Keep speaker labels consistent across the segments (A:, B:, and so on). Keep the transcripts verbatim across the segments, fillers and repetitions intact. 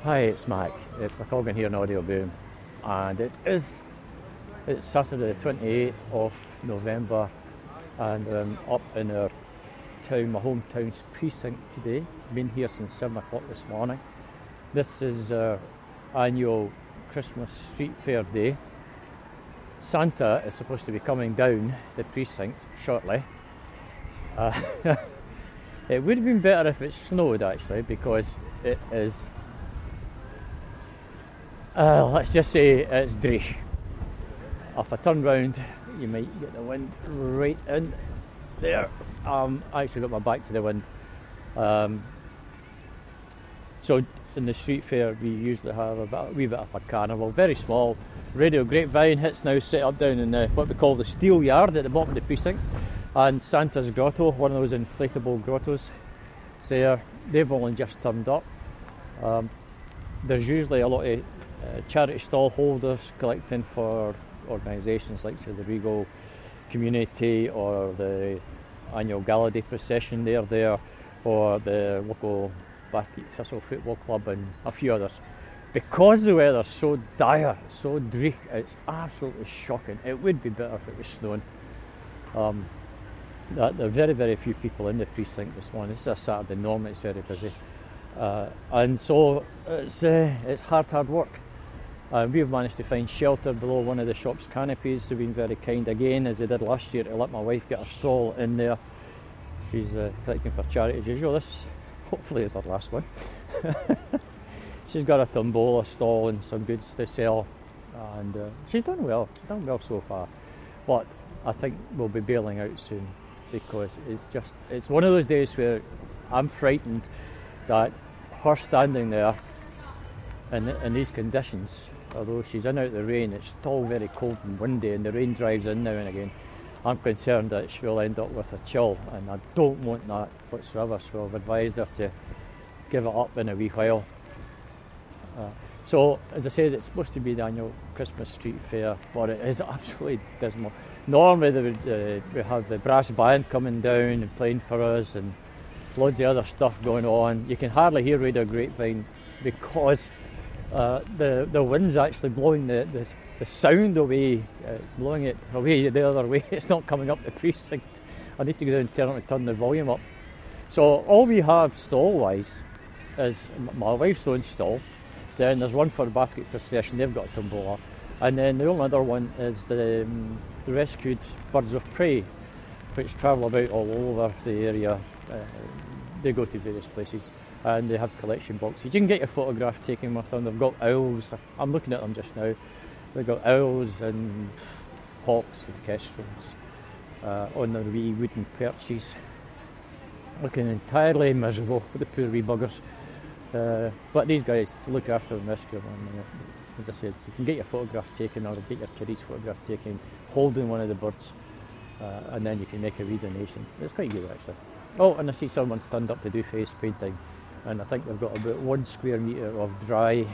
A: Hi, it's Mac. It's McColgan here in Audio Boom, and it is it's Saturday the twenty-eighth of November, and I'm up in our town, my hometown's precinct today. Been here since seven o'clock this morning. This is our annual Christmas street fair day. Santa is supposed to be coming down the precinct shortly. Uh, it would have been better if it snowed actually, because it is Uh, let's just say it's dreich. If I turn round, you might get the wind right in there. Um, I actually got my back to the wind. Um, so in the street fair, we usually have a, bit, a wee bit of a carnival, very small. Radio Grapevine hits now set up down in the, what we call the steel yard at the bottom of the precinct, and Santa's Grotto, one of those inflatable grottos. It's there. They've only just turned up. Um, there's usually a lot of Uh, charity stall holders collecting for organisations like say, the Regal Community or the annual Gala Day procession. They're there, or the local Bathgate Thistle Football Club and a few others. Because the weather's so dire, so dreich, it's absolutely shocking. It would be better if it was snowing. Um, there are very, very few people in the precinct this morning. This is a Saturday, normally it's very busy. Uh, and so it's, uh, it's hard, hard work. Uh, we've managed to find shelter below one of the shop's canopies. They've been very kind again, as they did last year, to let my wife get her stall in there. She's uh, collecting for charity as usual. This hopefully is her last one. She's got a tombola stall and some goods to sell, and uh, she's done well. She's done well so far. But I think we'll be bailing out soon, because it's just it's one of those days where I'm frightened that her standing there in, in these conditions, although she's in out the rain, it's still very cold and windy, and the rain drives in now and again. I'm concerned that she will end up with a chill, and I don't want that whatsoever, so I've advised her to give it up in a wee while. Uh, so, as I said, it's supposed to be the annual Christmas street fair, but it is absolutely dismal. Normally they would, uh, we have the brass band coming down and playing for us, and loads of other stuff going on. You can hardly hear Radio Grapevine because Uh, the the wind's actually blowing the, the, the sound away, uh, blowing it away the other way. It's not coming up the precinct. I need to go down and turn, and turn the volume up. So all we have stall-wise is my wife's own stall. Then there's one for the Bathgate procession, they've got a tombola. And then the only other one is the, um, the rescued birds of prey, which travel about all over the area. Uh, they go to various places, and they have collection boxes. You can get your photograph taken with them. They've got owls. I'm looking at them just now. They've got owls and hawks and kestrels uh, on their wee wooden perches, looking entirely miserable, the poor wee buggers. Uh, but these guys look after them, rescue them. And, uh, as I said, you can get your photograph taken, or get your kiddies' photograph taken holding one of the birds, uh, and then you can make a wee donation. It's quite good actually. Oh, and I see someone's turned up to do face painting. And I think they've got about one square metre of dry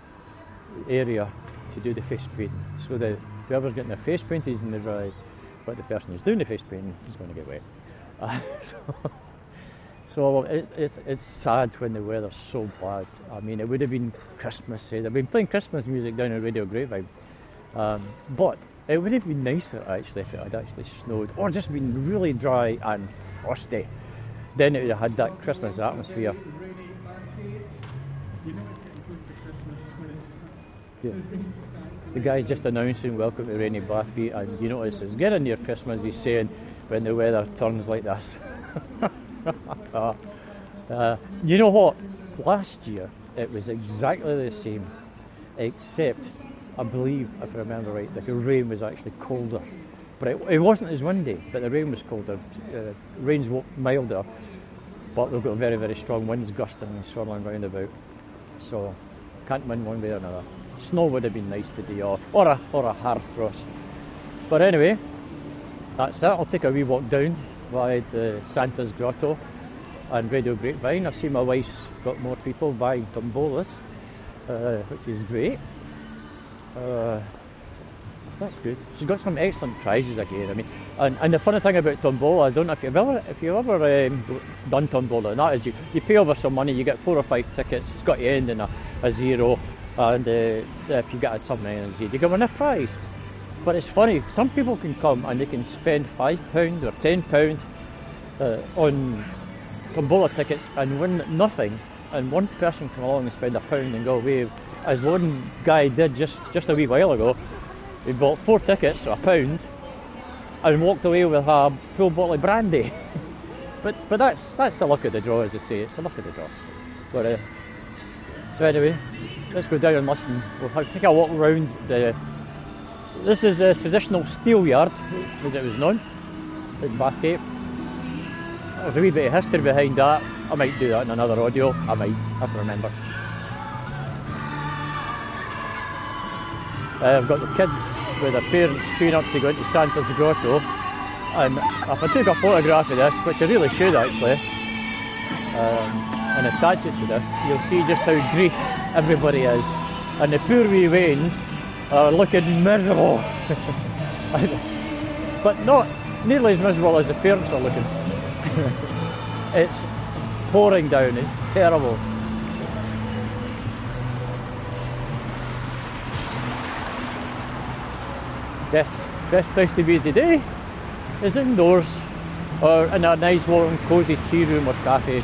A: area to do the face painting. So the whoever's getting their face painted is in the dry, but the person who's doing the face painting is going to get wet. Uh, so so it's, it's, it's sad when the weather's so bad. I mean, it would have been Christmas. They've been playing Christmas music down at Radio Grapevine. Um, but it would have been nicer actually if it had actually snowed, or just been really dry and frosty. Then it would have had that Christmas atmosphere. Yeah. The guy's just announcing welcome to rainy Bathgate, and you notice it's getting near Christmas, he's saying, when the weather turns like this. uh, uh, you know what? Last year it was exactly the same, except I believe, if I remember right, the rain was actually colder. But it, it wasn't as windy, but the rain was colder. Uh, rain's milder, but we've got very, very strong winds gusting and swirling round about. So, can't win one way or another. Snow would have been nice today, or, or, a, or a hard frost. But anyway, that's it. I'll take a wee walk down by the Santa's Grotto and Radio Grapevine. I see my wife's got more people buying tombolas, uh, which is great. Uh, That's good. She's got some excellent prizes again. I mean, And, and the funny thing about Tombola, I don't know if you've ever if you've ever um, done Tombola, and that is you, you pay over some money, you get four or five tickets, it's got to end in a, a zero, and uh, if you get a something in a zero, you can win a prize. But it's funny, some people can come and they can spend five pounds or ten pounds uh, on Tombola tickets and win nothing, and one person come along and spend a pound and go away, as one guy did just, just a wee while ago. He bought four tickets for a pound and walked away with a full bottle of brandy. but but that's that's the luck of the draw, as I say, it's the luck of the draw. But uh, so anyway, let's go down and listen. We'll have, take a walk around the. This is a traditional steel yard, as it was known, in Bathgate. There's a wee bit of history behind that. I might do that in another audio. I might, I have to remember. Uh, I've got the kids with their parents queuing up to go into Santa's Grotto, and if I took a photograph of this, which I really should actually, um, and attach it to this, you'll see just how grief everybody is, and the poor wee wains are looking miserable, but not nearly as miserable as the parents are looking. It's pouring down, it's terrible. Yes, best place to be today is indoors or in a nice warm cosy tea room or cafe.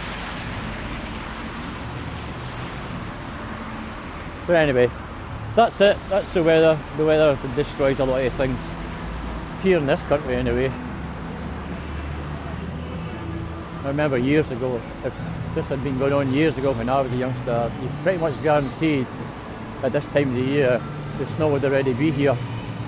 A: But anyway, that's it, that's the weather. The weather destroys a lot of things here in this country anyway. I remember years ago, if this had been going on years ago when I was a youngster, you pretty much guaranteed at this time of the year the snow would already be here.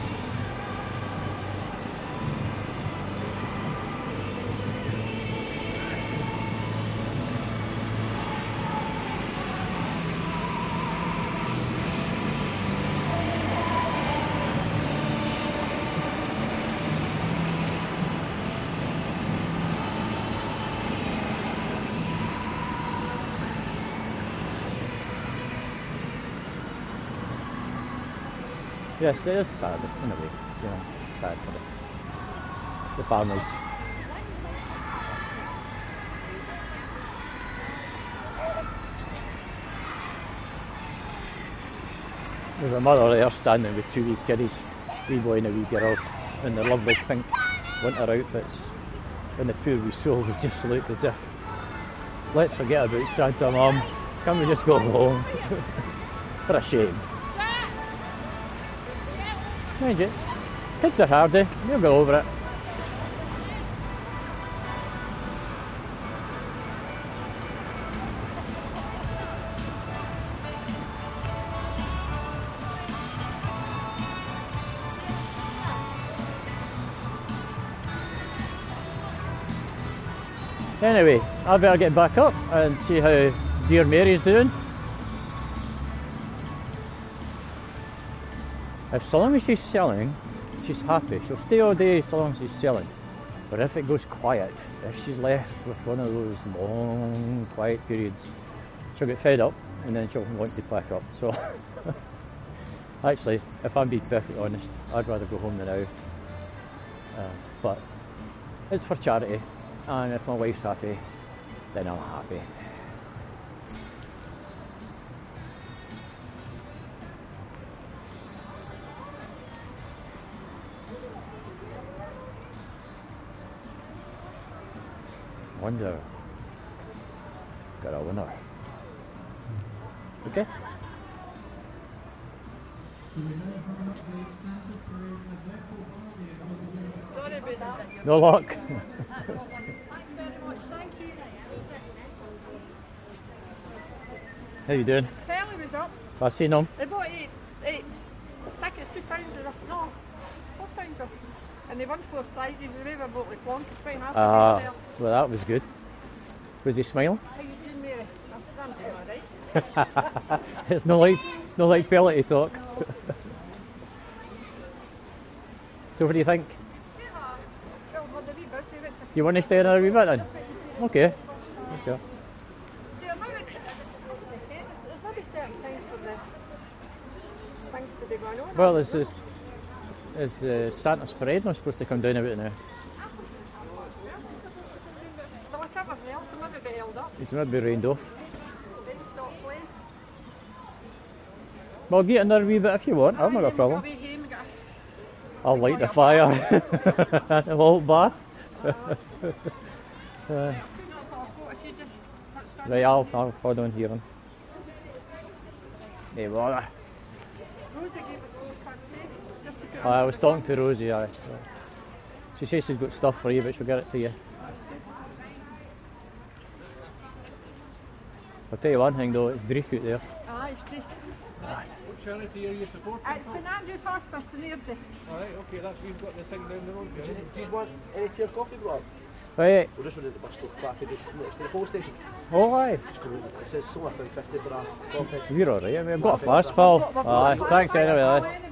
A: Yes, it is sad in a way, you know, sad for the, the families. There's a mother there standing with two wee kiddies, wee boy and a wee girl, in their lovely pink winter outfits, and the poor wee soul would just look as if, let's forget about Santa, Mum, can we just go home? For a shame. Mind you, kids are hardy, they'll go over it. Anyway, I better get back up and see how dear Mary's doing. If so long as she's selling, she's happy. She'll stay all day so long as she's selling. But if it goes quiet, if she's left with one of those long quiet periods, she'll get fed up and then she'll want to pack up. So actually, if I'm being perfectly honest, I'd rather go home than now. Uh, but it's for charity, and if my wife's happy, then I'm happy. Wonder, got a winner. Okay.
B: Sorry about that.
A: No luck.
B: Thanks very much, thank you.
A: How you doing?
B: Kelly was up.
A: I seen him.
B: They bought eight, eight tickets, two pounds off. No, four pounds off. And they won four prizes. They were about like one, it's quite happy.
A: Ah,
B: Uh,
A: well, that was good. Was he smiling?
B: How you doing, Mary? That's Santa, alright?
A: It's no like it's no like Pellet talk. So what do you think? You want to stay another wee bit then? Okay. Okay.
B: See, I'm maybe, there's maybe certain times for the things to be going on.
A: Well, there's this, is uh, Santa's Parade not supposed to come down about now?
B: Well, like everything else, it might be held up.
A: It's maybe rained off.
B: Then stop playing.
A: Well, get another wee bit if you want, I've not got a problem.
B: Away home and get a
A: I'll light the fire. The whole bath. uh,
B: If you just start
A: right, I'll, I'll hold on here then. Hey, bother.
B: Rosie gave us those cards, eh? Just to put
A: I
B: on
A: was
B: the
A: talking
B: box.
A: to Rosie, aye. She says she's got stuff for you, but she'll get it to you. I'll tell you one thing though, it's dreich out there.
B: Aye, it's true.
C: What charity are you supporting?
B: It's St Andrew's Hospice in Airdrie.
C: Alright, okay, that's you've got the thing down the road. Do you, do you want any tea or coffee, bro?
A: Right,
C: We're just running the bus stop cafe just next to the police station.
A: oh aye,
C: Just come in. It says solar pound fifty for a coffee.
A: you're alright, I mean, I've got a flash pal. Aye, thanks anyway. Aye.